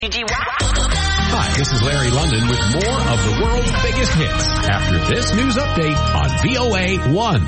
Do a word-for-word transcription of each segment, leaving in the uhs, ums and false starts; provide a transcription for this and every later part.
Hi, this is Larry London with more of the world's biggest hits after this news update on V O A one.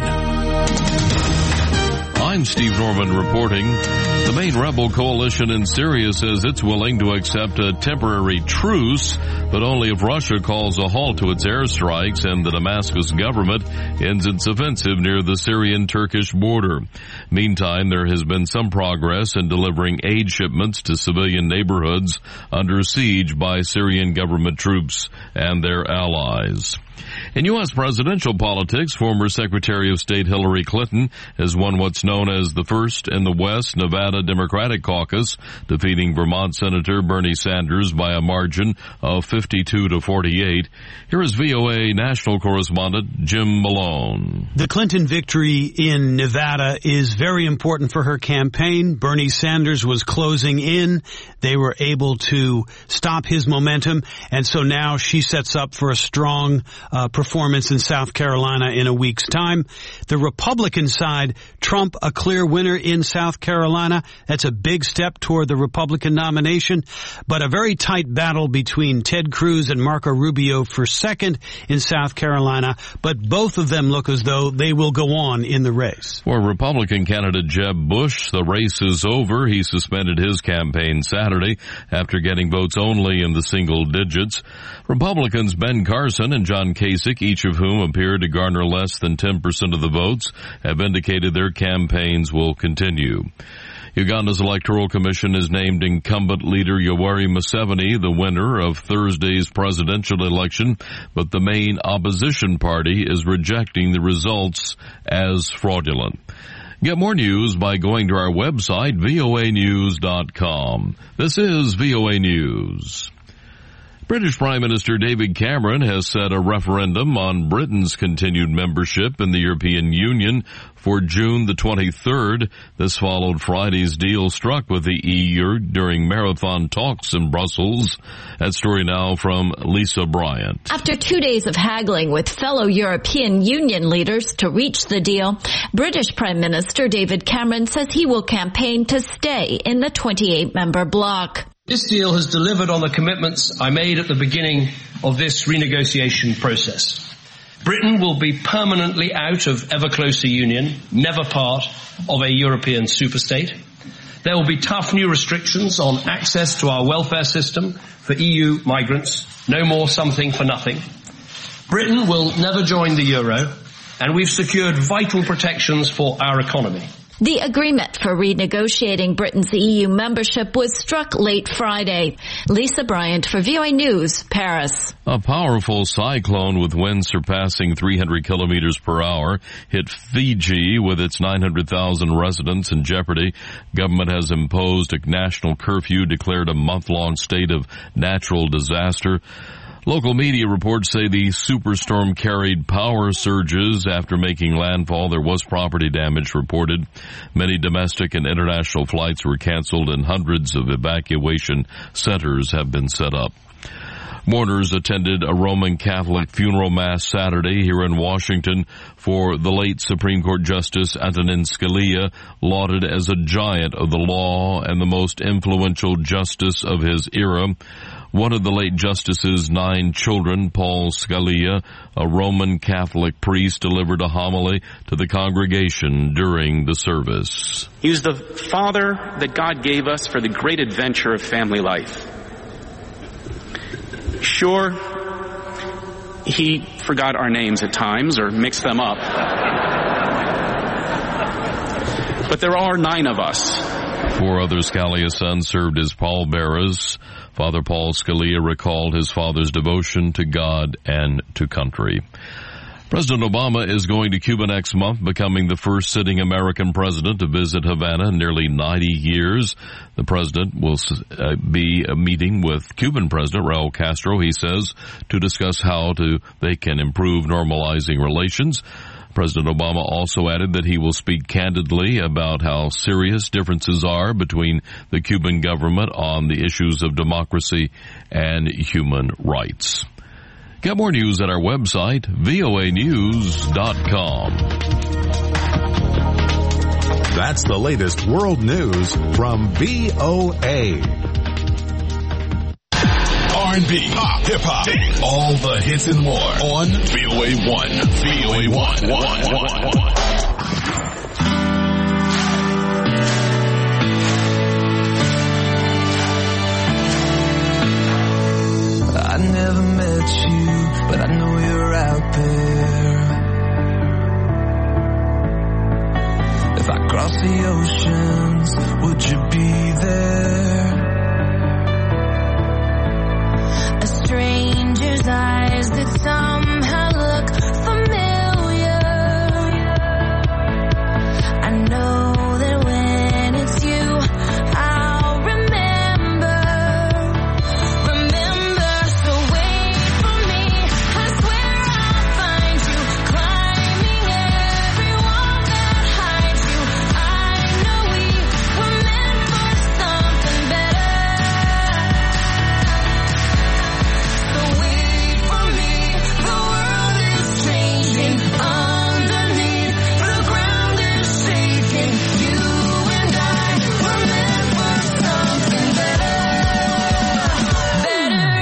I'm Steve Norman reporting. The main rebel coalition in Syria says it's willing to accept a temporary truce, but only if Russia calls a halt to its airstrikes and the Damascus government ends its offensive near the Syrian-Turkish border. Meantime, there has been some progress in delivering aid shipments to civilian neighborhoods under siege by Syrian government troops and their allies. In U S presidential politics, former Secretary of State Hillary Clinton has won what's known as the first in the West Nevada Democratic Caucus, defeating Vermont Senator Bernie Sanders by a margin of fifty-two to forty-eight. Here is V O A national correspondent Jim Malone. The Clinton victory in Nevada is very important for her campaign. Bernie Sanders was closing in. They were able to stop his momentum, and so now she sets up for a strong uh, performance in South Carolina in a week's time. The Republican side, Trump a clear winner in South Carolina. That's a big step toward the Republican nomination, but a very tight battle between Ted Cruz and Marco Rubio for second in South Carolina, but both of them look as though they will go on in the race. For Republican candidate Jeb Bush, the race is over. He suspended his campaign Saturday after getting votes only in the single digits. Republicans Ben Carson and John Kasich, each of whom appear to garner less than ten percent of the votes, have indicated their campaigns will continue. Uganda's Electoral Commission has named incumbent leader Yoweri Museveni the winner of Thursday's presidential election, but the main opposition party is rejecting the results as fraudulent. Get more news by going to our website, V O A news dot com. This is V O A News. British Prime Minister David Cameron has set a referendum on Britain's continued membership in the European Union for June the twenty-third. This followed Friday's deal struck with the E U during marathon talks in Brussels. That story now from Lisa Bryant. After two days of haggling with fellow European Union leaders to reach the deal, British Prime Minister David Cameron says he will campaign to stay in the twenty-eight member bloc. This deal has delivered on the commitments I made at the beginning of this renegotiation process. Britain will be permanently out of ever closer union, never part of a European superstate. There will be tough new restrictions on access to our welfare system for E U migrants, no more something for nothing. Britain will never join the euro, and we've secured vital protections for our economy. The agreement for renegotiating Britain's E U membership was struck late Friday. Lisa Bryant for V O A News, Paris. A powerful cyclone with winds surpassing three hundred kilometers per hour hit Fiji with its nine hundred thousand residents in jeopardy. Government has imposed a national curfew, declared a month-long state of natural disaster. Local media reports say the superstorm carried power surges after making landfall. There was property damage reported. Many domestic and international flights were canceled and hundreds of evacuation centers have been set up. Mourners attended a Roman Catholic funeral mass Saturday here in Washington for the late Supreme Court Justice Antonin Scalia, lauded as a giant of the law and the most influential justice of his era. One of the late justice's nine children, Paul Scalia, a Roman Catholic priest, delivered a homily to the congregation during the service. He was the father that God gave us for the great adventure of family life. Sure, he forgot our names at times or mixed them up. But there are nine of us. Four other Scalia sons served as pallbearers. Father Paul Scalia recalled his father's devotion to God and to country. President Obama is going to Cuba next month, becoming the first sitting American president to visit Havana in nearly ninety years. The president will uh, be meeting with Cuban President Raul Castro, he says, to discuss how to they can improve normalizing relations. President Obama also added that he will speak candidly about how serious differences are between the Cuban government on the issues of democracy and human rights. Get more news at our website, V O A news dot com. That's the latest world news from V O A. R and B, pop, hip-hop, all the hits and more on V O A one. V O A one. one, one, one. I never met you, but I know you're out there. If I cross the oceans, would you be there? A stranger's eyes that somehow look familiar. I know that when it's you, I'll remember. Remember, so wait for me. I swear I'll find you, climbing every wall that hides you. I know we were meant for something better. So wait for me, the world is changing underneath, the ground is shaking. You and I were meant for something better, better.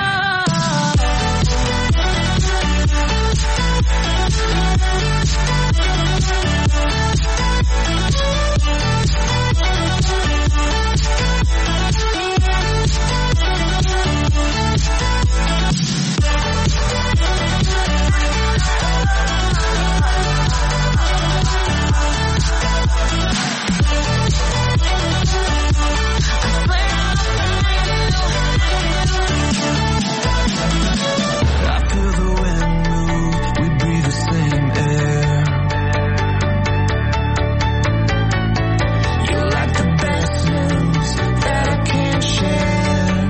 I feel the wind move, we breathe the same air. You're like the best news that I can't share.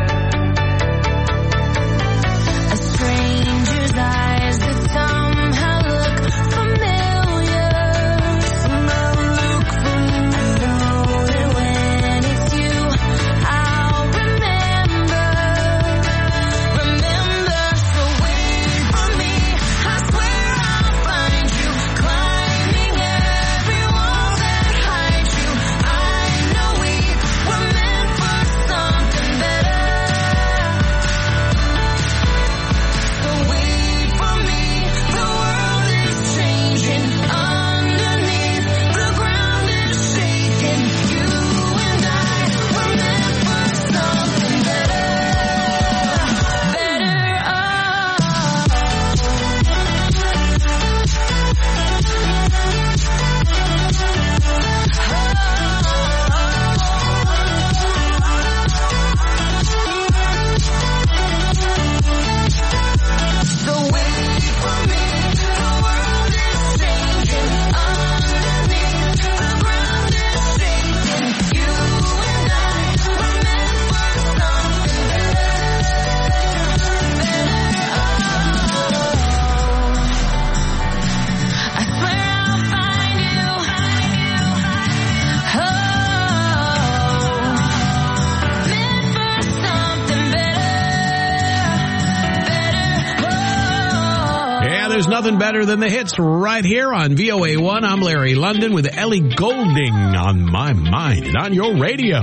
A stranger's eyes that somehow look familiar. Somehow look familiar. I know that when it's you, I'll remember. Remember, so wait for me. I swear I'll find you, climbing every wall that hides you. I know we were meant for something better. So wait for me, the world is changing underneath, the ground is shaking. You and I were meant for something better, better. So wait for me, the world is changing underneath, the ground is shaking. You and I were meant for something better, better. I swear I'll find you, oh, meant for something better, better, oh. Yeah, there's nothing better than the hits right here on V O A one. I'm Larry London with Ellie Goulding on my mind and on your radio.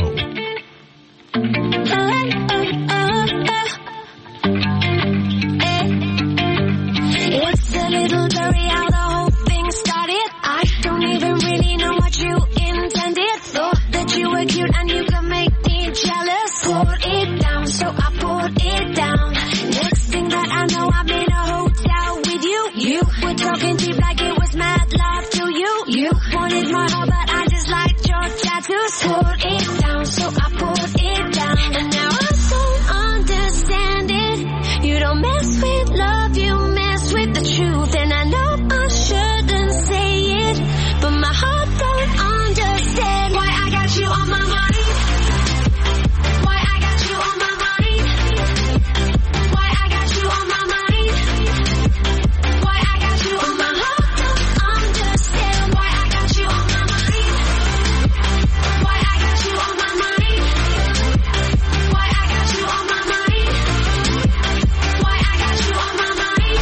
It's a little blurry how the whole thing started. I don't even really know what you intended. Thought that you were cute and you could make me jealous. Poured it down, so I poured it down. Next thing that I know, I'm in a hotel with you. You were talking cheap like it was mad love to you. You wanted my heart, but I just liked your tattoos. Poured it down, so I poured it down. And now I don't understand it. You don't mess with love, you mess with the truth. And I know I shouldn't say it, but my heart don't understand why I got you on my mind. Why I got you on my mind. Why I got you on my mind. Why I got you on my heart don't understand why I got you on my mind. Why I got you on my mind. Why I got you on my mind. Why I got you on my mind.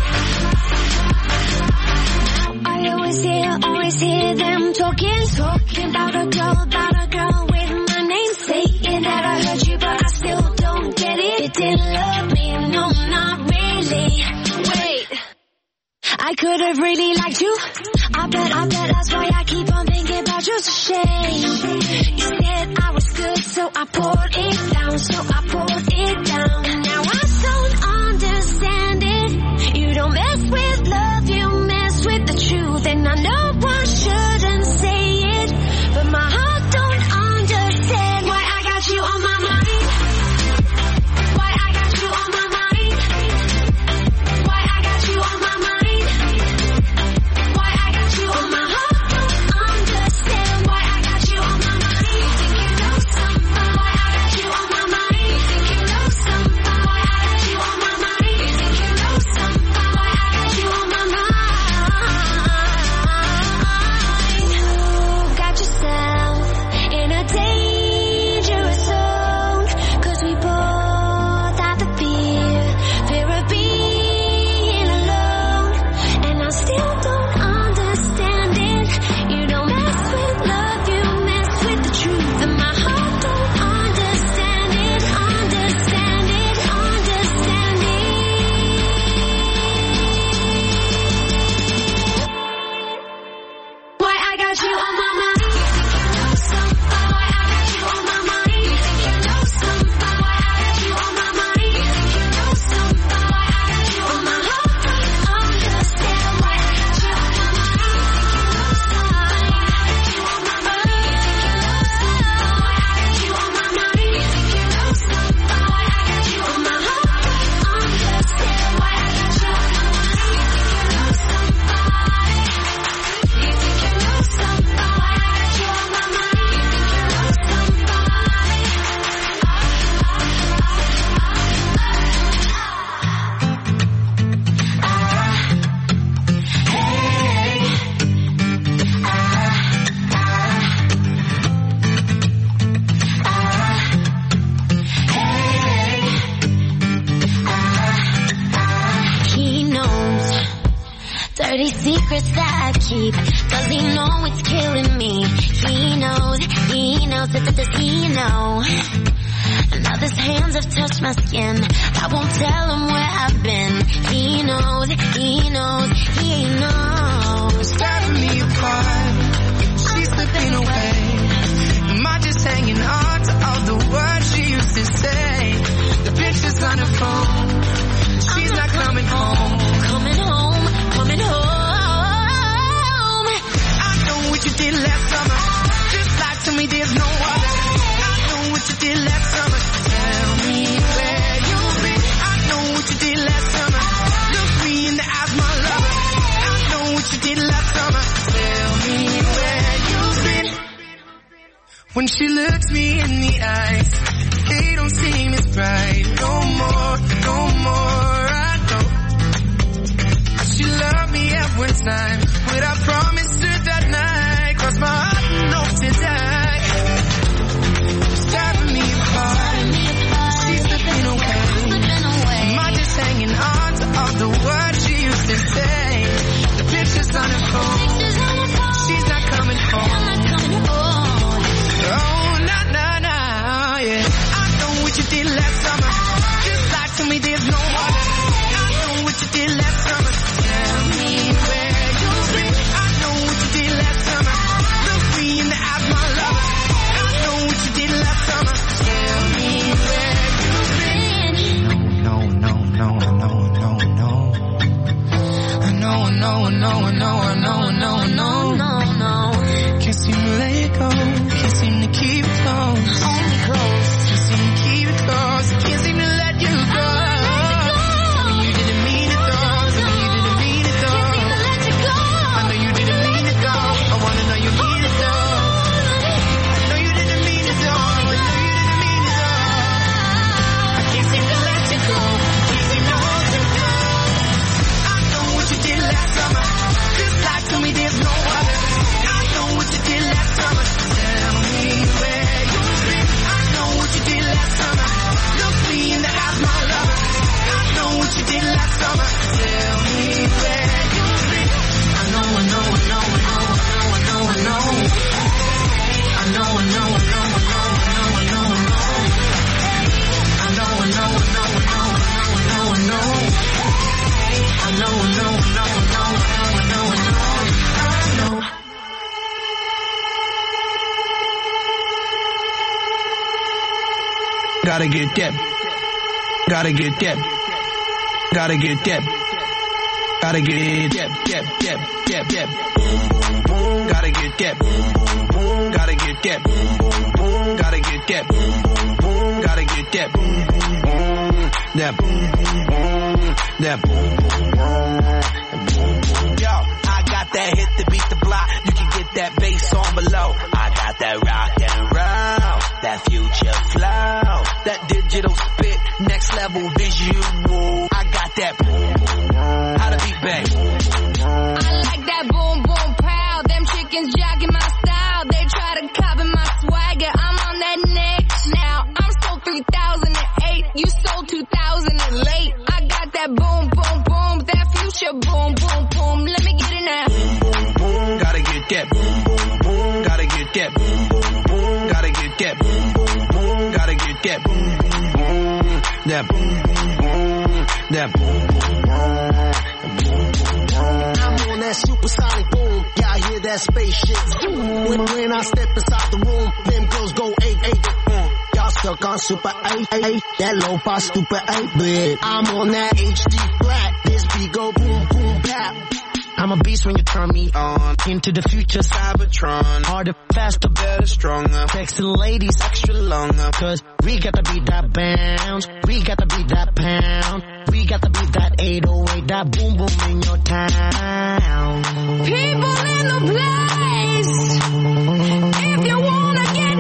I always hear, always hear them talking, talking about a girl, about a girl with my name, saying that I heard you, but I still don't get it. It didn't love me, no, not really. Wait, I could have really liked you. I bet, I bet that's why I keep on thinking about you. It's a shame. You said I was good, so I poured it down, so I poured it down. And now I don't understand it. You don't mess with love, you mess with the truth. And I know I shouldn't say it, but my heart don't understand why I got you on my mind. Why I got you on my mind. Why I got you on my mind. Why I got you on my heart don't understand why I got you on my mind. You think you know something? Why I got you on my mind. You think you know something? Why I got you on my mind. You think you know something? Why I got you on my mind. You got yourself in a dangerous zone, 'cause we both have the fear, fear of being alone. And I still don't understand it. You don't mess with love, you mess with the truth. And my heart don't understand it, understand it, understand it. Why I got you on my mind. You think you know something? Why I got you on my mind. You think you know something? Why I got you on my mind. You think you know something? Why I got you on my heart don't understand why I got you on my mind. You think you know something? Why I got you on my mind. You think you know something? Why I got you on my mind. You think you know something? Why I got you on my heart don't understand why I got you on my mind. You think you know something? You think you know something? Why I got you on my mind. You think you know He knows dirty secrets that I keep. Does he know it's killing me? He knows, he knows, that does he know? And now his hands have touched my skin. I won't tell him where I've been. He knows, he knows, he knows. Tearing me apart, she's slipping away. Am I just hanging on to all the words she used to say? The pictures on her phone, she's not coming home. Coming home, coming home. I know what you did last summer, just lie to me, there's no other. I know what you did last summer, tell me where you've been. I know what you did last summer, look me in the eyes, my lover. I know what you did last summer, tell me where you've been. When she looks me in the eyes, they don't seem as bright. No more, no more, I know. She loved me at one time, but I promised her that night, 'cause my heart knows to die. She's tearing me apart, she's slipping away. Am I just hanging on to all the words she used to say? The pictures on her phone, she's not coming home. Oh, nah, nah, nah, yeah. I know what you did last summer, just lie to me, there's no other. I know what you did last summer, tell me where you've been. I know what you did last summer, look me in the eyes, my lover. I know what you did last summer, tell me where you've been. No, no, no, no, no, no. I know, I know, I know, I know, I know, I know, I know. No, no, Can't seem to let it go, can't seem to keep it close. only close. Can't seem to keep it close, can't seem to let you go. Tell me you didn't mean it though, tell me you didn't mean it though. I know you didn't mean it though, I wanna know you mean it though. I know you didn't mean it though, I know you didn't mean it though. I can't seem to let you go, can't seem to hold you close. I know what you did last summer, just lie to me, there's no other. I know what you did last summer, tell me where you've been. I know what you did last summer, look me in the eyes, my lover. I know what you did last summer, tell me where you've been. I know, I know, I know, I know, I know, I know, I know. I know, I know, I know, I know, I know, I know, I know. I know, I know, I know, I know. Gotta get that. Gotta get that. Gotta get that. Gotta get that. That. That. That. That. Gotta get that. Gotta get that. Gotta get that. Gotta get that. That. That. Yo, I got that hit to beat the block. You can get that bass on below. I got that rock and roll, that future flow, that digital spit, next level visual. I got that. How to beat bang. I like that boom boom pow. Them chickens jogging my style. They try to copy my swagger. I'm on that next now. I'm sold three thousand eight. You sold two thousand late. I got that boom boom boom. That future boom boom boom. Let me get it now. Gotta get that. Gotta get that. Gotta get that. Gotta get that. That. That. I'm on that supersonic boom. Y'all hear that spaceship zoom. When, when I step inside the room, them girls go eight eight. Mm. Y'all stuck on super eight eight. That lo-fi stupid eight bit. I'm on that H D flat. This beat go boom boom bap. I'm a beast when you turn me on. Into the future, Cybertron. Harder, faster, better, stronger. Texting ladies extra longer. Cause we got to beat that bounce. We got to beat that pound. We got to beat that eight oh eight. That boom boom in your town. People in the place. If you wanna get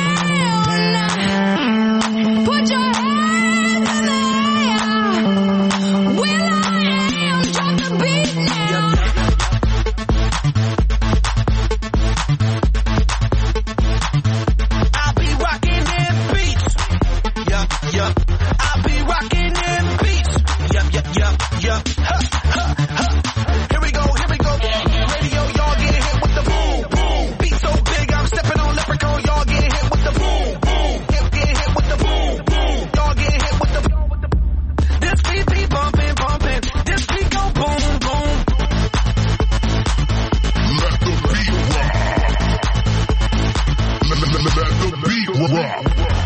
down, put your hands in the air. Will I am, drop the beat now. I'll be rocking them beats. Yup, yup. I'll be rocking them beats. Yup, yup, yup, yup. Huh, huh, huh. Here we go, here we go. Radio, y'all get hit with the boom, boom. Beat so big, I'm stepping on leprechaun. Y'all get hit with the boom, boom. Hip get hit with the boom, boom. Y'all get hit with the boom. This beat be bumping, bumping. This beat go boom, boom. Let the beat rock. Let, let, let, let the beat rock.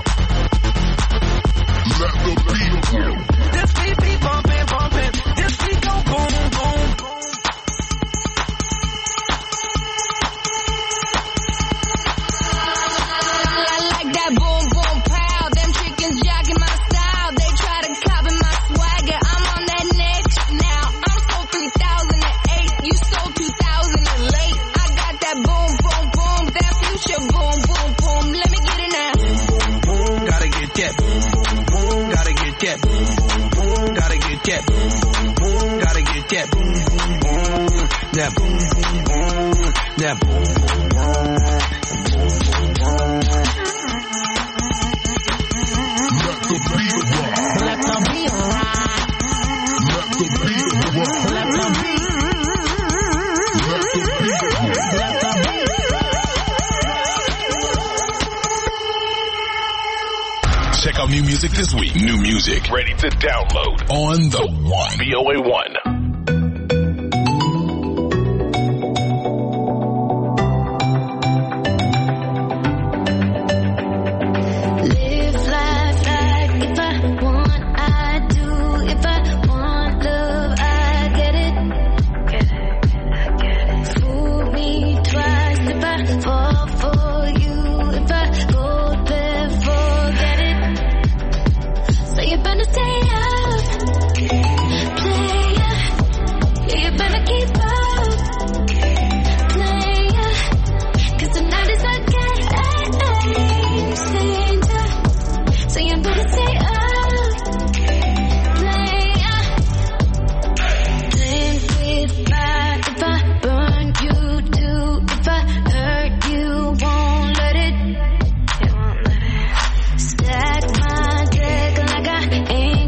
Let the beat rock. This beat be bumping, bumping. This beat go boom, boom. I like that boom boom pow. Them chickens jogging my style. They try to copy my swagger. I'm on that next now. I'm sold three thousand eight. You sold two thousand late. I got that boom boom boom. That future boom boom boom. Let me get it now. Gotta get that. Gotta get that. Gotta get that. Gotta get that. That. That. Let the beat rock. Let the beat rock. Let the beat rock. Let the beat. Let the beat rock. Let the beat. Check out new music this week. New music ready to download on the One. V O A one. Live life like if I want, I do. If I want love, I get it. Get it, I get it. Fool me twice if I fall for you. If I go there, forget it. So you better stay up, player. Yeah, you better keep up, player. 'Cause tonight is our game, stranger. So you better stay up, player. Playing with fire. If I burn you too, if I hurt you, won't let it. You won't let it. Stack my deck like I ain't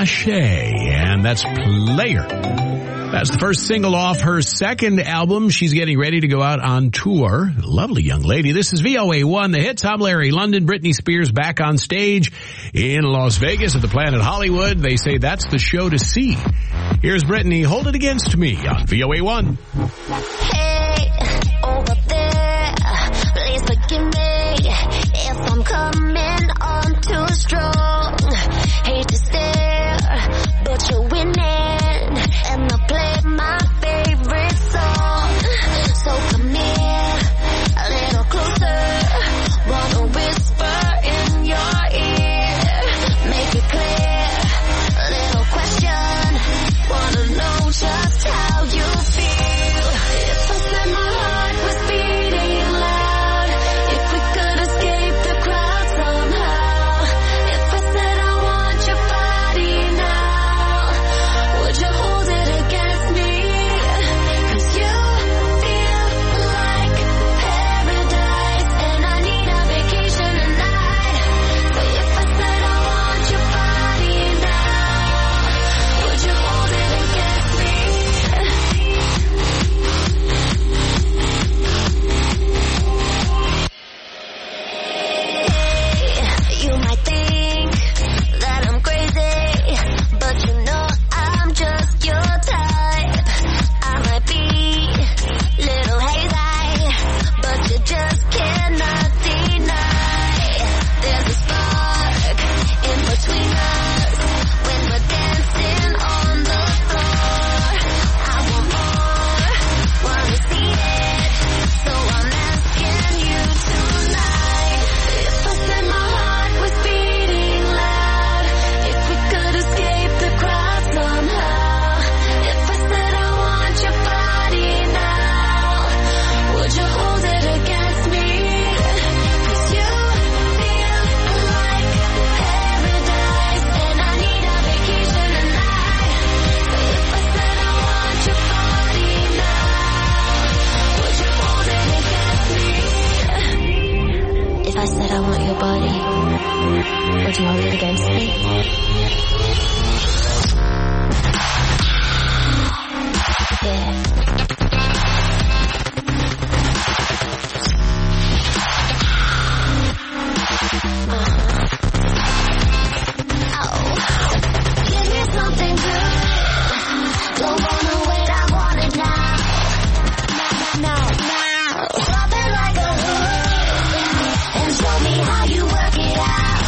Tinashe, and that's Player. That's the first single off her second album. She's getting ready to go out on tour. Lovely young lady. This is V O A one, The Hits. I'm Larry London. Britney Spears back on stage in Las Vegas at the Planet Hollywood. They say that's the show to see. Here's Britney, Hold It Against Me on V O A one. Hey, over there, please forgive me if I'm coming on too strong. Hate to stare, but you're winning, and I play my favorite song. So come here, a little closer, wanna whisper in your ear, make it clear, a little question, wanna know just how you feel. If I said my heart was beating loud, if we could escape the crowd somehow, if I said I want your body now, would you hold it against me? 'Cause you feel like paradise, and I need a vacation tonight. So if I said I want your body now, would you hold it against me? You might think that I'm crazy, but you know I'm just your type. I might be little hazy, but you just cannot deny. There's a spark in between us when we're dancing on the floor. I want more, wanna see it, so I'm asking you tonight. If I said my heart was beating loud, if we could escape the crowd somehow, if I said I want your body now, would you hold it against me? 'Cause you feel like paradise, and I need a vacation tonight. So if I said I want your body now, would you hold it against me? If I said I want your body, would you hold it against me? Yeah. Give me something good. Don't wanna wait, I want it now. Now, now. Drop it like a hood and show me how you work it out.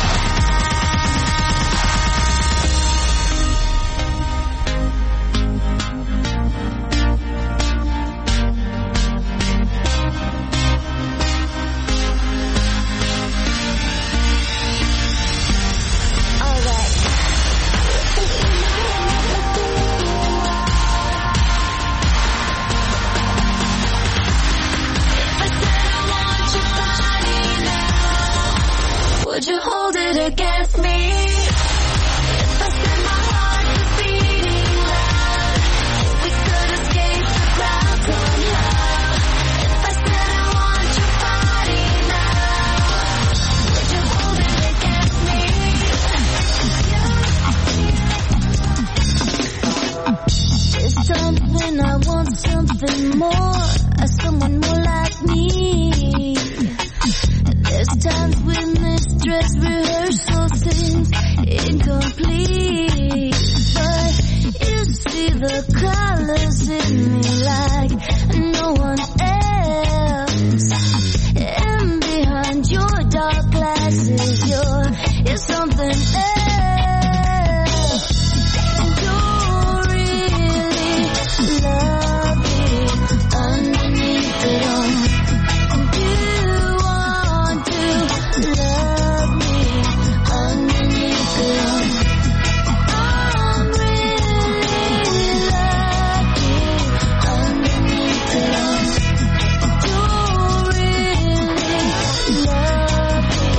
Would you hold it against me? If I said my heart was beating loud, if we could escape the crowd somehow, if I said I want your body now, would you hold it against me? It's time when I want something more, someone more like me. There's times when this dress rehearsal seems incomplete, but you see the colors in me like no one else. And behind your dark glasses, you're, you're something else. And you're really lovely underneath it all. Love me underneath it all. I'm really lucky underneath it all. You're really lovely.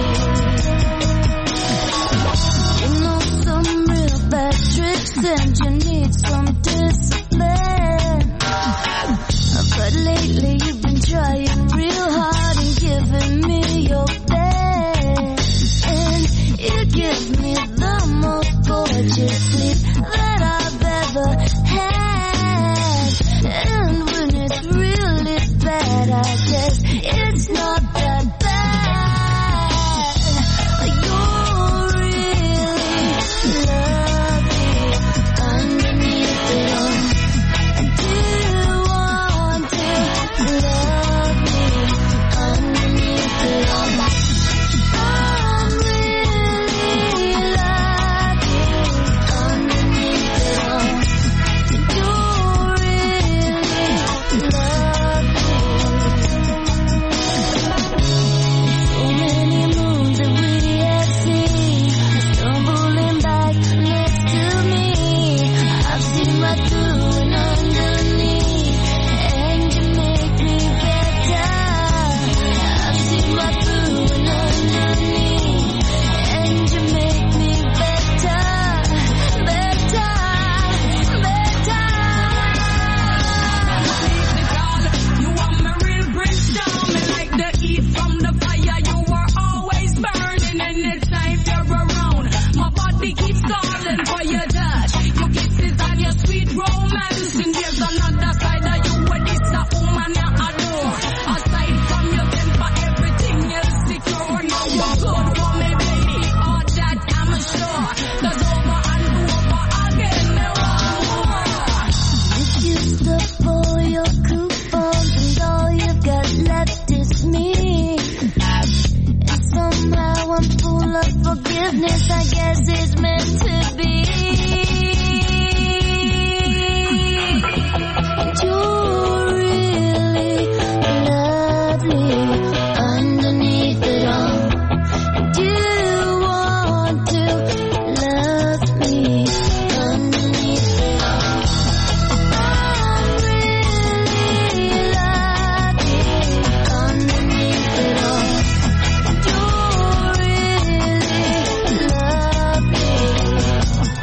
You know some real bad tricks and you need some discipline. But lately you've been trying real hard and giving me your best. And it gives me the most boy purchased sleep that I've ever had. And when it's really bad, I guess it's not that bad. You're really lovely underneath it all. Do you want to love me underneath it all? I'm really lucky underneath it all. You're really lovely. So many moons that we have seen, stumbling back next to me. I've seen right through and underneath, and you make me better. I've seen right through and underneath, and you make me better, better, better. You are my real brimstone, and like the heat from the fire, you are always burning. Anytime you're around, my body keeps calling for your touch. Your kisses and your sweet romance, and there's another side of you, and it's a woman you adore. Aside from your temper, everything else secure. Now you're good for me, baby, all that I'm sure. 'Cause over and over again, there are more. If you stop all your coupons and all you've got left is me, and somehow I'm full of forgiveness, I guess it's meant to be. You're really lovely underneath it all. Do you want to love me underneath it all? I'm really lucky underneath it all. You're really lovely.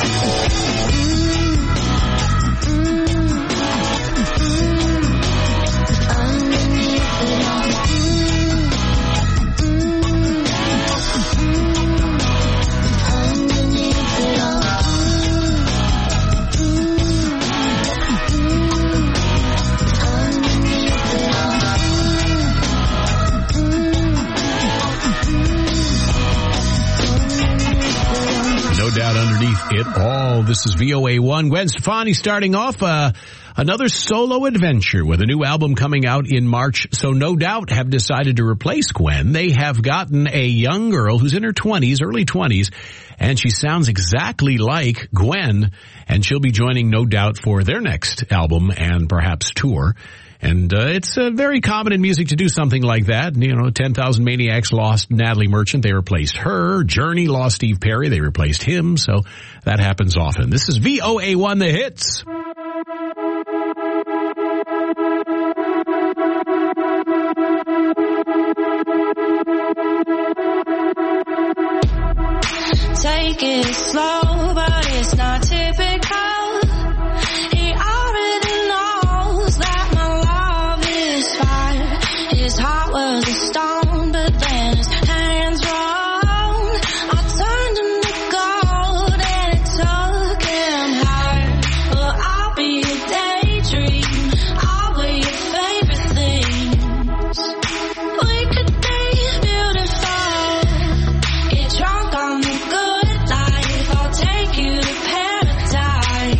No doubt underneath it all. This is V O A one. Gwen Stefani starting off uh, another solo adventure with a new album coming out in March. So No Doubt have decided to replace Gwen. They have gotten a young girl who's in her twenties, early twenties, and she sounds exactly like Gwen. And she'll be joining No Doubt for their next album and perhaps tour. And uh, it's uh, very common in music to do something like that. You know, ten thousand Maniacs lost Natalie Merchant. They replaced her. Journey lost Steve Perry. They replaced him. So that happens often. This is V O A one, The Hits. Take it slow, but it's not typical. He already knows that my love is fire. His heart was a stone, but then his hands were on. I turned him to gold and it took him higher. Well, I'll be a daydream. I'll wear your favorite things. We could be beautiful. Get drunk on the good life. I'll take you to paradise.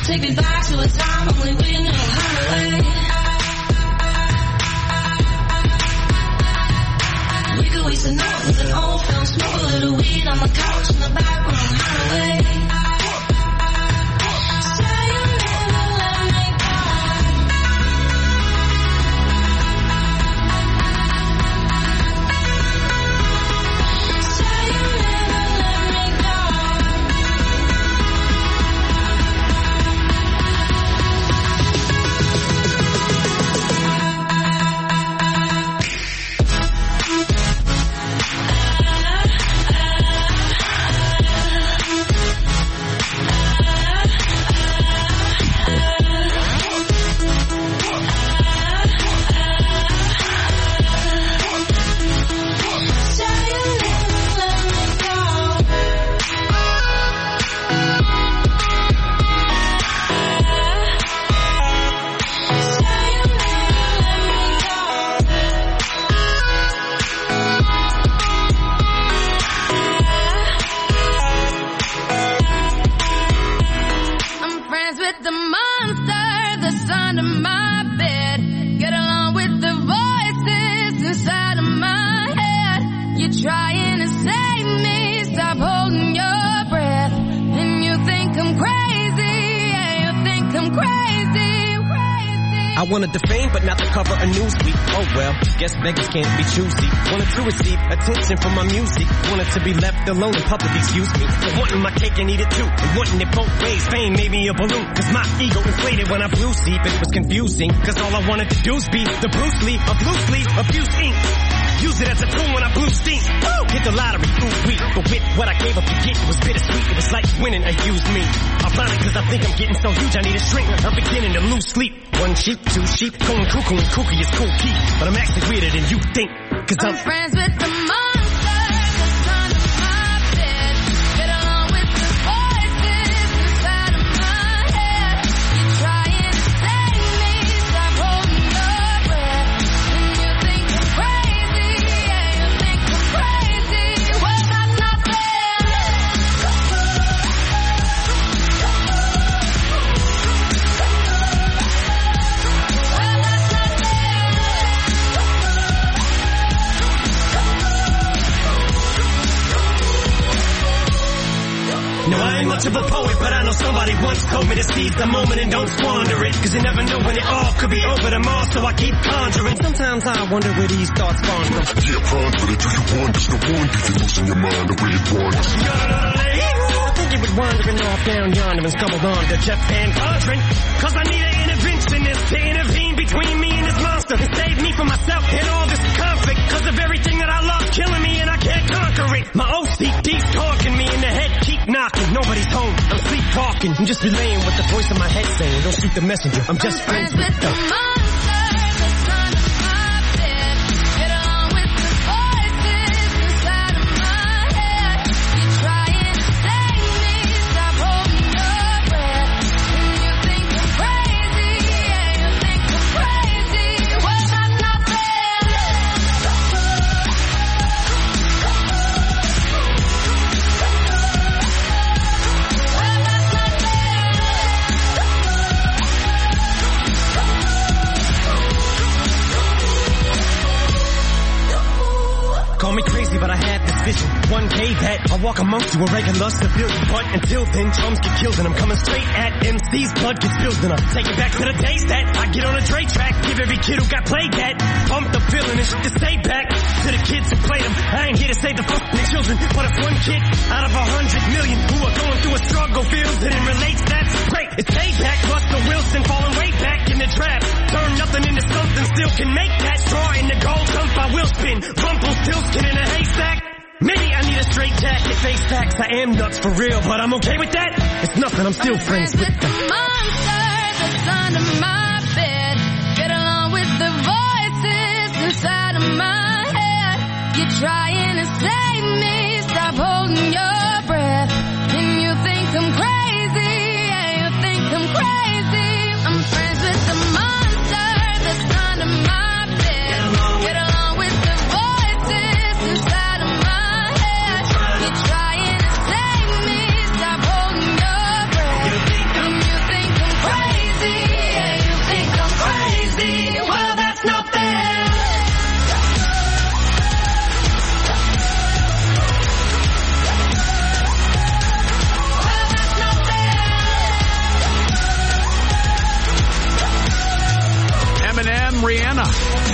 Take me back to a time only we knew how to wait. We could waste a night with an old film, smoke a little weed on the couch in the back room, how to wait. Say you never let me go. Say you never let me go. I'm friends with the monster that's under my bed. Get along with the voices inside of my head. You're trying to save me, stop holding your breath. And you think I'm crazy, yeah, you think I'm crazy, crazy. I wanted the fame, but not the cover of Newsweek. Oh well, guess beggars can't be choosy. Wanted to receive attention from my music. Wanted to be left alone in public, excuse me. But wanting my cake and eat it too. And wanting it both ways. Fame made me a balloon. Cause my ego inflated when I blew sleep. And it was confusing. Cause all I wanted to do was be the Bruce Lee of blue sleep, abuse ink. Use it as a tool when I blew steam. Woo! Hit the lottery, ooh wee. But with what I gave up to get, it was bittersweet. It was like winning a used me. Ironic cause I think I'm getting so huge I need a shrink. I'm beginning to lose sleep. One sheep, two sheep, going cuckoo and kooky is cool key. But I'm actually weirder than you think. Cause I'm, I'm friends with the monster that's under my bed. Get along with the voices inside of my head. You're trying to save me, stop holding your breath. And you think I'm crazy, yeah, you think I'm crazy. Well, that's not fair. Well, that's not fair. no, I ain't much of a poet, but I know somebody once told me to seize the moment and don't squander it. Cause you never know when it all could be over tomorrow, so I keep conjuring. Sometimes I wonder where these thoughts spawn from. Yeah, ponder it, do you wonder? No wonder you're losing your mind the way it wanders. I think you would wandering off down yonder and stumbled on to Jeff Van Vondren. Cause I need an interventionist to intervene between me and this monster and save me from myself and all this conflict. Cause of everything that I love killing me and I can't conquer it. My O C D's talking me in the head, keep knocking. Nobody's home, I'm sleepwalking. I'm just relaying what the voice in my head saying. Don't shoot the messenger, I'm just friends with the monster that's under my bed. Get along with the voices inside of my head. You're trying to save me, stop holding your breath. And you think I'm crazy, yeah, you think I'm crazy. Well, that's not fair. Call me crazy, but I had this vision. One day that I'll walk amongst you, a regular civilian. But until then, drums get killed and I'm coming straight at M C's. Blood gets spilled and I'll take it back to the days that I get on a Dre track. Give every kid who got played that pump the feeling and shit to stay back. To the kids who played them, I ain't here to save the fucking children. But if one kid out of a hundred million who are going through a struggle feels it and relates, that's great. It's payback. Russell Wilson falling way back in the draft. Turn nothing into something, still can make that. Draw in the gold dump, I will spin. Rumpelstiltskin in a haystack. Maybe I need a straight jacket, face facts. I am nuts for real, but I'm okay with that. It's nothing, I'm still I'm friends with the them. monster that's under my bed. Get along with the voices inside of my head. You're trying to save me, stop holding your breath. And you think I'm crazy, yeah, you think I'm crazy. I'm friends with the monster that's under my bed. Get along with the voices inside of my head. You're trying to save me, stop holding your breath. And you think I'm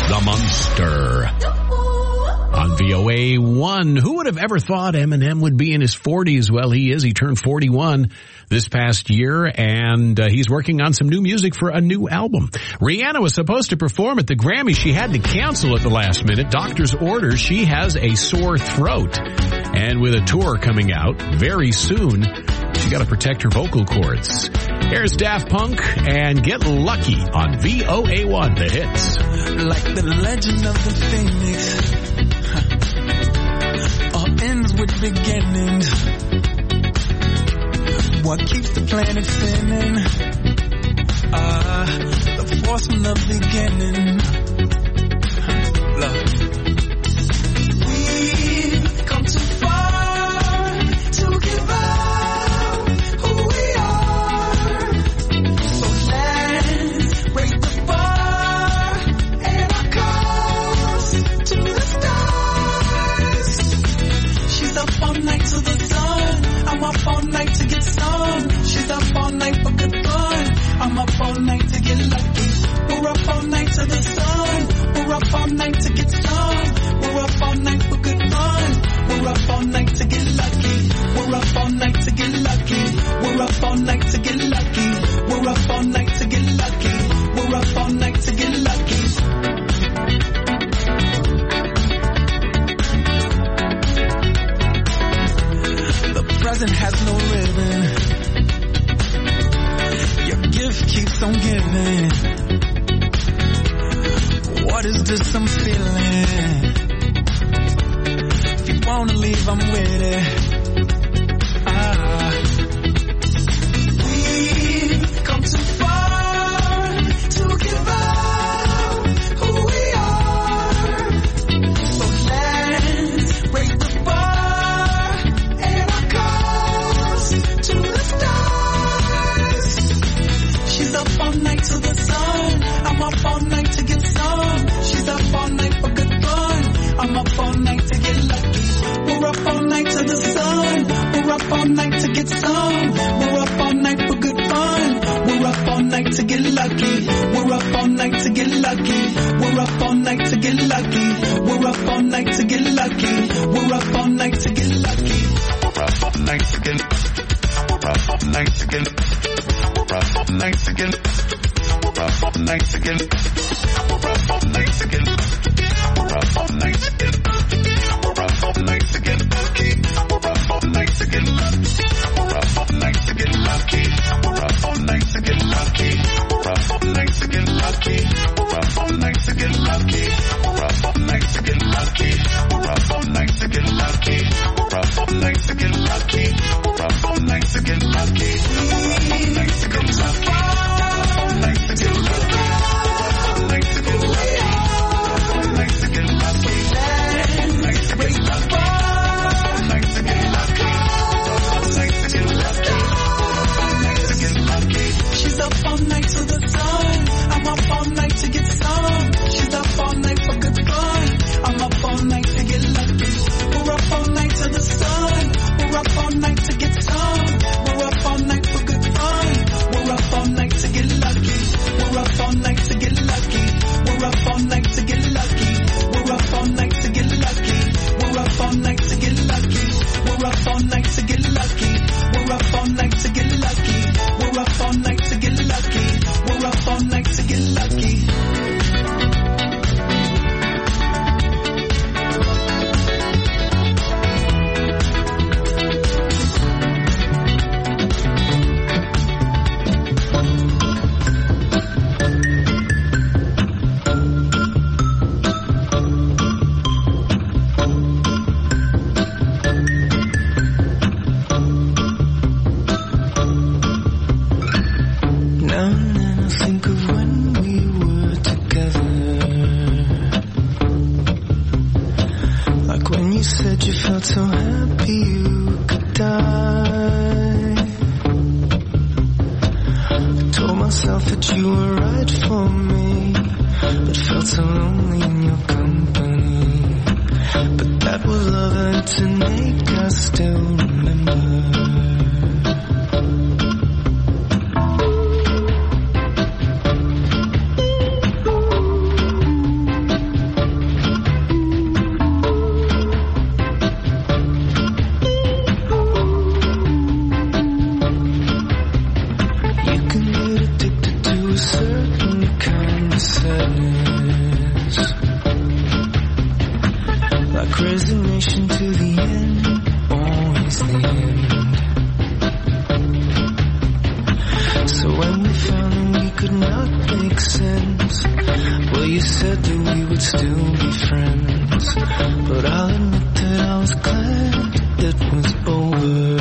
The Monster. On V O A one, who would have ever thought Eminem would be in his forties? Well, he is. He turned forty-one this past year, and uh, he's working on some new music for a new album. Rihanna was supposed to perform at the Grammys. She had to cancel at the last minute. Doctor's orders. She has a sore throat. And with a tour coming out very soon, she got to protect her vocal cords. Here's Daft Punk and Get Lucky on V O A one, the hits. Like the legend of the Phoenix, all ends with beginnings. What keeps the planet spinning? Ah, uh, the force from the beginning. Love. We've come too far to give up who we are. So let's raise the bar and our cause to the stars. She's up all night to the sun. I'm up all night to get some. She's up all night for good fun. I'm up all night to get lucky. We're up all night to the sun. We're up all night to get some. We're up all night for good fun. We're up all night to get lucky. We're up all night to get lucky. We're up all night to get lucky. We're up all night to get lucky. We're up all night to get lucky. The present has no ribbon. Your gift keeps on giving. What is this I'm feeling? If you wanna leave, I'm with it. Ah. We've come too far to give up who we are. So let's raise the bar and our cause to the stars. She's up all night to the sun. I'm up all night to get some. She's up all night for good fun. I'm up all night to get lucky. We're up all night to the sun. We're up all night to get some. We're up all night for good fun. We're up all night to get lucky. We're up all night to get lucky. We're up all night to get lucky. We're up all night to get lucky. We're up all night to get lucky. We're up all night to get. We're up all night to get. We're up all night to get. We're up all night to get. We're up all night to get. We're up all night to get. We're up all night to get lucky. We're up all night to get lucky. We're up all night to get lucky. We're up all night to get lucky. We're up all night to get lucky. We're up all night to get lucky. We're up all night to get lucky. We're up all night to get lucky. We're up all night to get lucky. We're up all night to get lucky. We're up all night to get lucky. All night to get lucky. All night to get lucky. All night to get lucky. All night to get lucky. All night to get lucky. All night to get lucky. All night to get lucky. She's up all night to the sun. I'm up all night to get some. She's up all night for good fun. I'm up all night to get lucky. We're up all night to the sun. We're up all night to get some. We're up all night for good fun. We're up all night to get lucky. We're up all night to get lucky. We're up all night to get lucky. We're up all night to get lucky. We're up all night to get lucky. We're up all night to get lucky. We're up all night to get lucky. We're up all night to get lucky. We're up all night to get lucky. Now and then I think of when we were together. Like when you said you felt so happy you could die. I told myself that you were right for me, but felt so lonely in your company. But that was love and to make us still remember. said that we would still be friends, but I'll admit that I was glad it was over.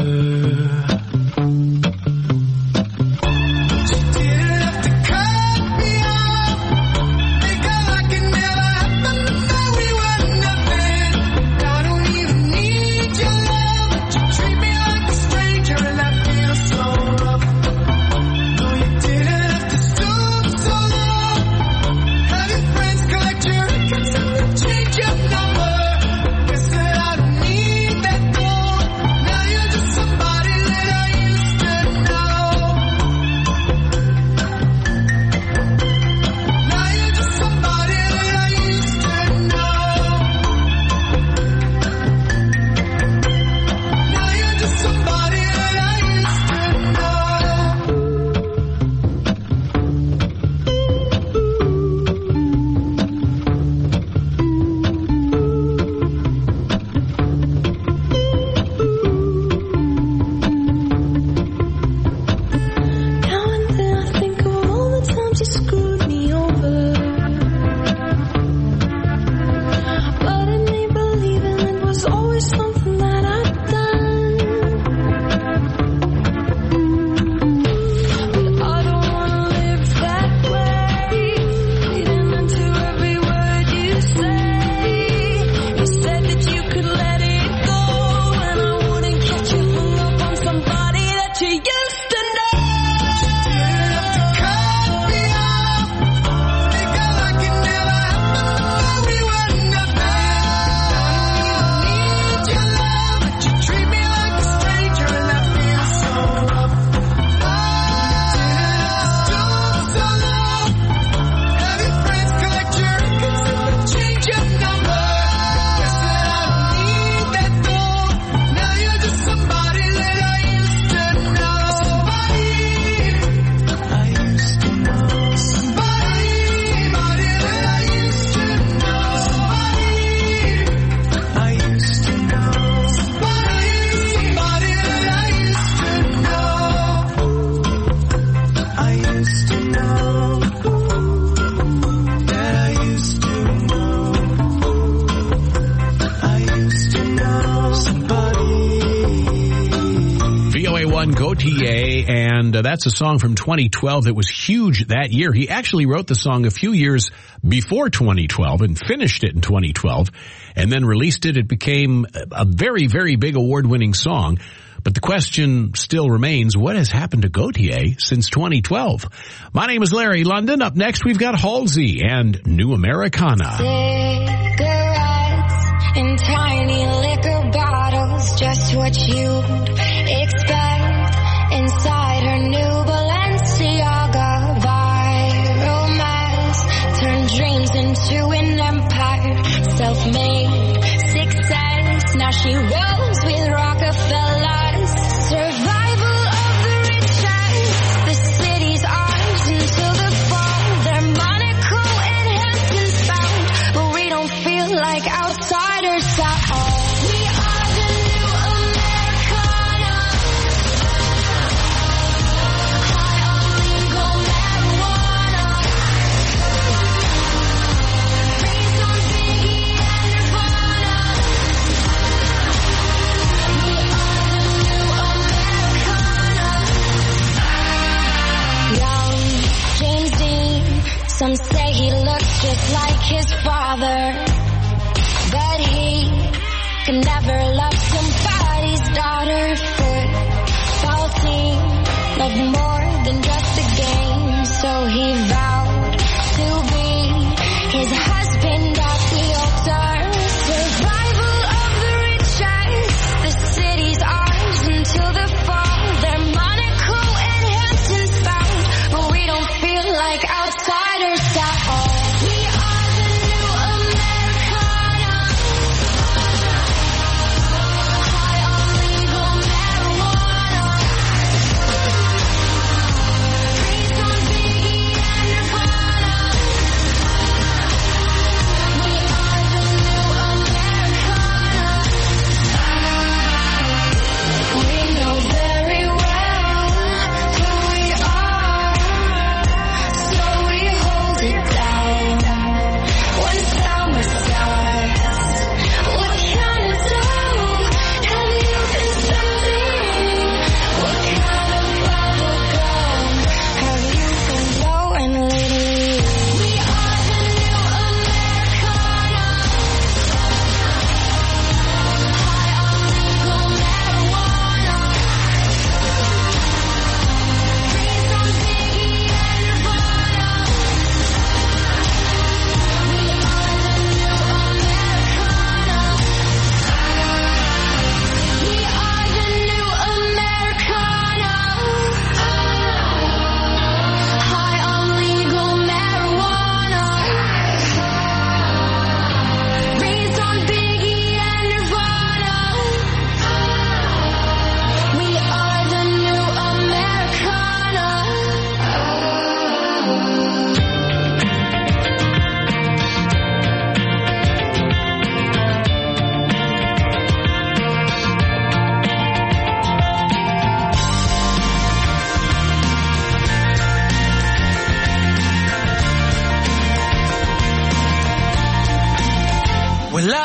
Gautier, and uh, that's a song from twenty twelve that was huge that year. He actually wrote the song a few years before twenty twelve and finished it in twenty twelve and then released it. It became a very, very big award-winning song. But the question still remains, what has happened to Gautier since twenty twelve? My name is Larry London. Up next, we've got Halsey and New Americana. Cigarettes in tiny liquor bottles, just what you'd expect inside her new Balenciaga. Viral mass turned dreams into an empire, self-made success. Now she rolls with Rockefellers. Survival of the richest, the city's ours until the fall. They're Monaco and Hamptons bound, but we don't feel like outsiders at all. We are the new Americana. High on legal marijuana. Raised on Biggie and Nirvana. We are the new Americana. Young James Dean, some say he looks just like his father, but he could never love somebody's daughter. Football team loved more than just a game, so he vowed to be his husband at the altar. Survival of the richest, the city's ours until the fall. They're Monaco and Hamptons bound, but we don't feel like outsiders at all. We are the new Americana. High on legal marijuana.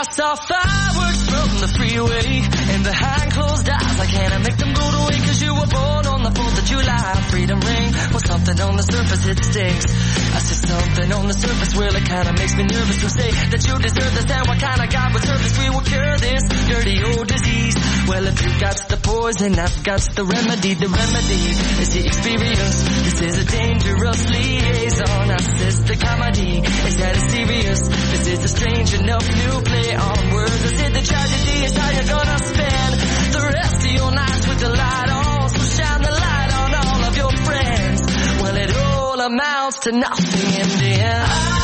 saw fireworks from the freeway, and behind closed eyes, I can't make them go to waste. Cause you were born on the fourth of July. Freedom ring, well, something on the surface, it stinks. I said something on the surface, well, it kinda makes me nervous to say that you deserve this. And what kind of God would serve this? We will cure this dirty old disease. Well, if you got the poison, I've got the remedy. The remedy is the experience. This is a dangerous liaison. I says the comedy is that it's serious. This is a strange enough new play on words. I said the tragedy is how you're gonna spend the rest of your nights with the light on. So shine the light on all of your friends. Well, it all amounts to nothing in the end.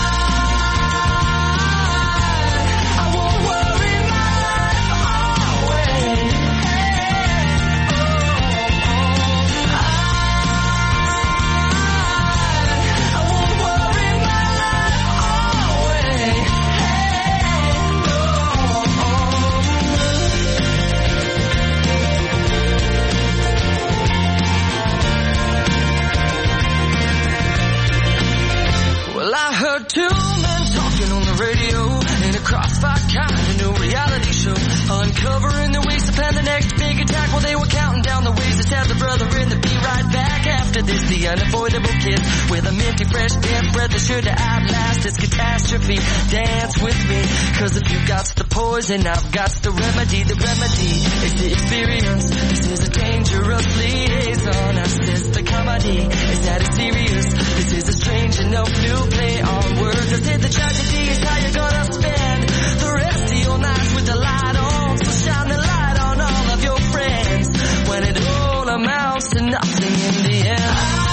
Two men talking on the radio in a crossfire kind of new reality show, uncovering the ways to plan the next big attack. While they were counting down the ways to stab the brother in the be right back after this. The unavoidable kiss with a minty fresh damn breath that should outlast this catastrophe. Dance with me, cause if you got the poison, I've got the remedy. The remedy is the experience. This is a dangerous liaison. I says the comedy is that it's serious. This is a strange enough new play on words. I said the tragedy is how you're gonna spend the rest of your nights with the light on. So shine the light on all of your friends when it all amounts to nothing in the end.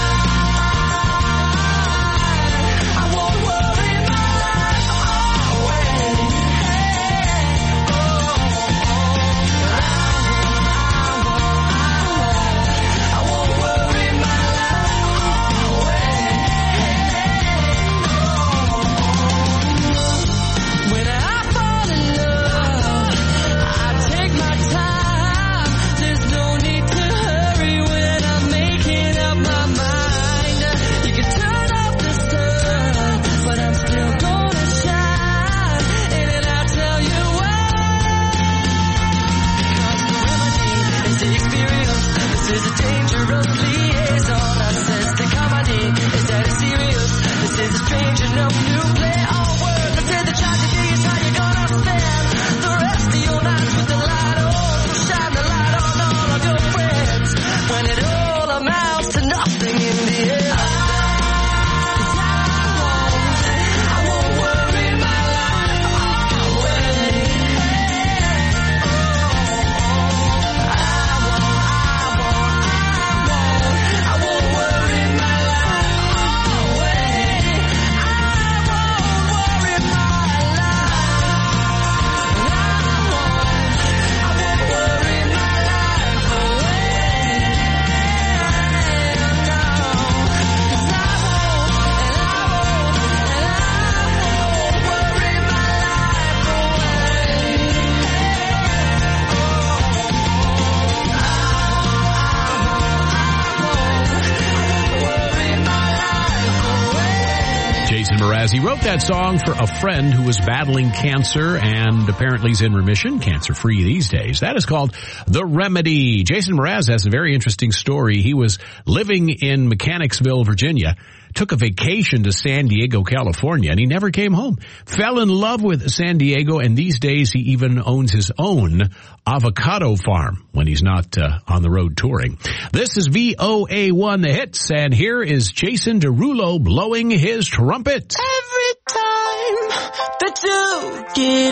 He wrote that song for a friend who was battling cancer and apparently is in remission, cancer-free these days. That is called The Remedy. Jason Mraz has a very interesting story. He was living in Mechanicsville, Virginia, took a vacation to San Diego, California, and he never came home. Fell in love with San Diego, and these days he even owns his own avocado farm when he's not uh, on the road touring. This is V O A one The Hits, and here is Jason Derulo blowing his trumpet. Every time that you get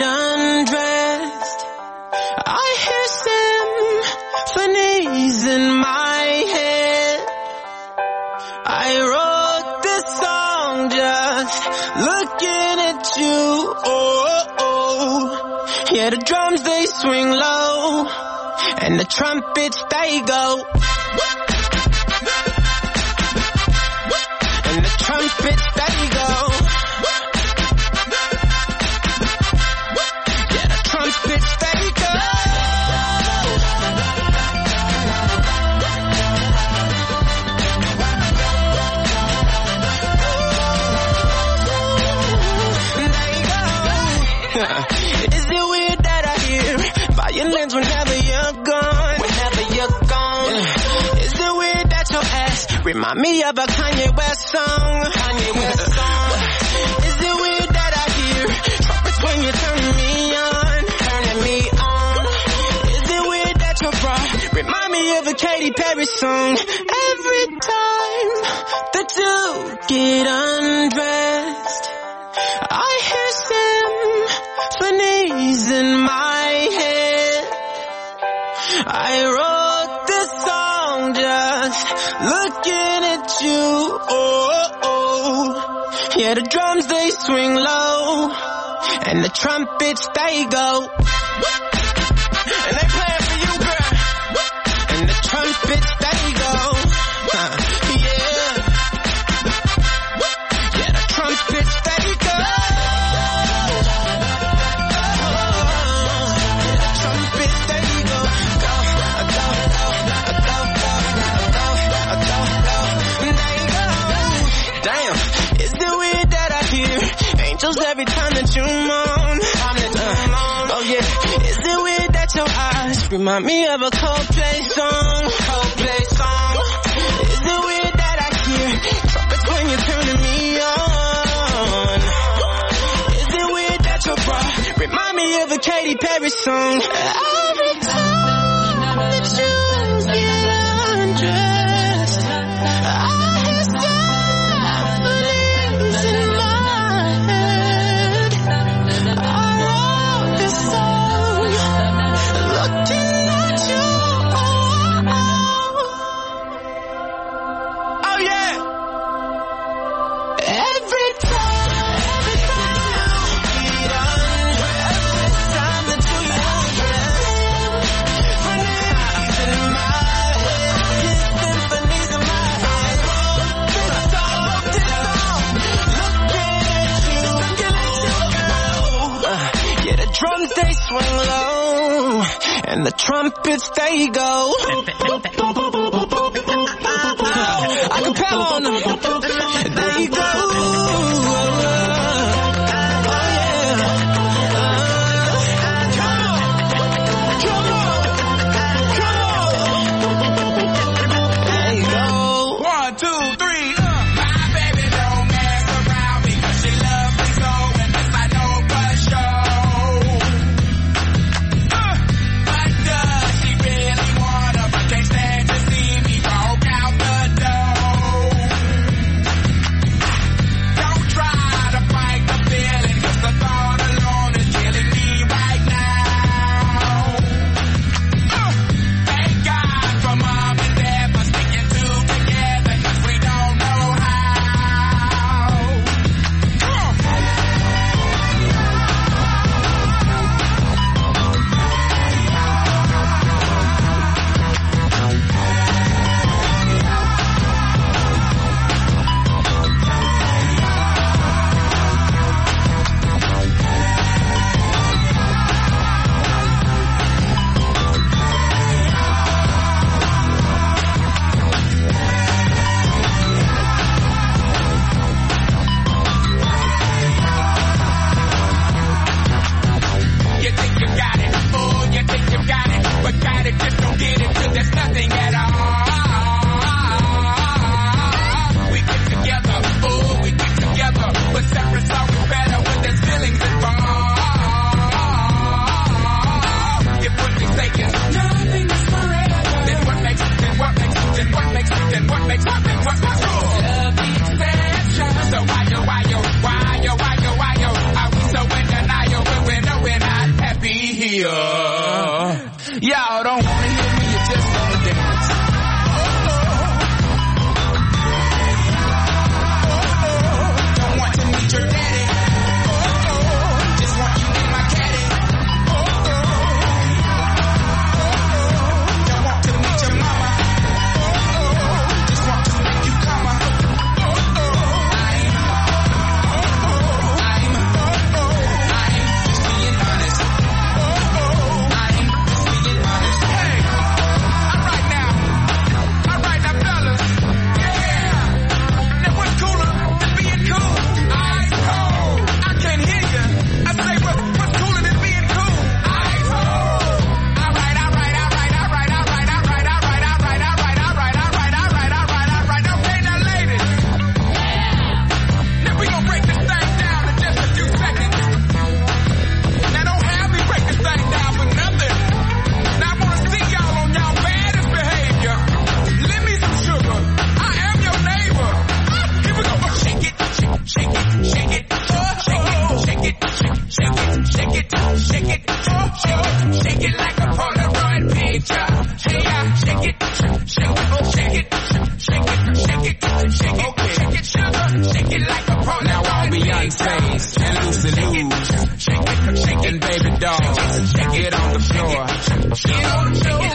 undressed, I hear symphonies in my head. I wrote this song just looking at you. Oh, oh. Yeah, the drums they swing low and the trumpets they go. And the trumpets they go. Yeah, the trumpets they go. Is it weird? Remind me of a Kanye West song. Kanye West song. Is it weird that I hear trumpets when you're turning me on? Turning me on. Is it weird that your bra remind me of a Katy Perry song? Every time that you get undressed, I hear symphonies in my head. I wrote this song just looking at you. Oh, oh. Yeah, the drums they swing low, and the trumpets they go, and they play for you, girl. And the trumpets they go. Uh, yeah. Yeah, the trumpets they go. The trumpets they go. Go, go, go, go, go, go, go, go. They go. Damn, is it weird that I hear angels every time that you moan? Uh, oh yeah, is it weird that your eyes remind me of a Coldplay song? Coldplay song. Is it weird that I hear trumpets when you're turning me on? Is it weird that your bra remind me of a Katy Perry song? Every time that you get undressed, I hear symphonies in my head. I wrote this song looking at you. Oh yeah. Every time, every time you get undressed, every time that you get undressed, symphonies in my head, symphonies in my head. This song, this song, looking at you, looking at you, girl. Uh, yeah, the drums they swing low, and the trumpets they go. I can pal on them. There you go. There you go. One, two, three. Uh. My baby don't mess around because she loves me so, and this I know for sure. Uh. But does she really wanna? But can't stand to see me walk out the door. Don't try to fight the feeling, 'cause the thought alone is killing me right now. Uh. Thank God for mom and dad for sticking two together, 'cause we don't know how. Come on. You think you got it, oh, you think you got it, but got it, just don't get it, 'cause there's nothing at all. We get together, oh, we get together, but separate's always better when there's feelings involved. If what they say is nothing is forever, then what makes, then what makes, then what makes, then what makes, what makes, what makes, love the exception. So why yo, why yo, why yo, why yo, why yo, are we so in denial when we know we're not happy here? Y'all don't wanna hear me, you just wanna dance. Don't want to meet your daddy. Just want you in my caddy. Don't want to meet your mama. Just want to make you come. Shake it, shake it, shake it, shake it, okay. Shake it, sugar, shake it like a pro. Now all Beyonce's and Lucy Lou's, shake it, shake it, and baby dolls, get on the floor, get on the floor.